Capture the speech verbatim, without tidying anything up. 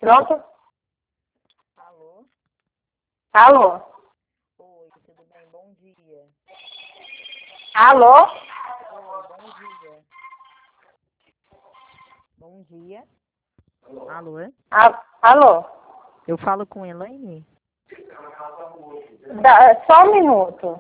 Pronto? Alô? Alô? Oi, tudo bem? Bom dia. Alô? Oi, bom dia. Bom dia. Alô? A- Alô? Eu falo com Elaine? Dá- só um minuto.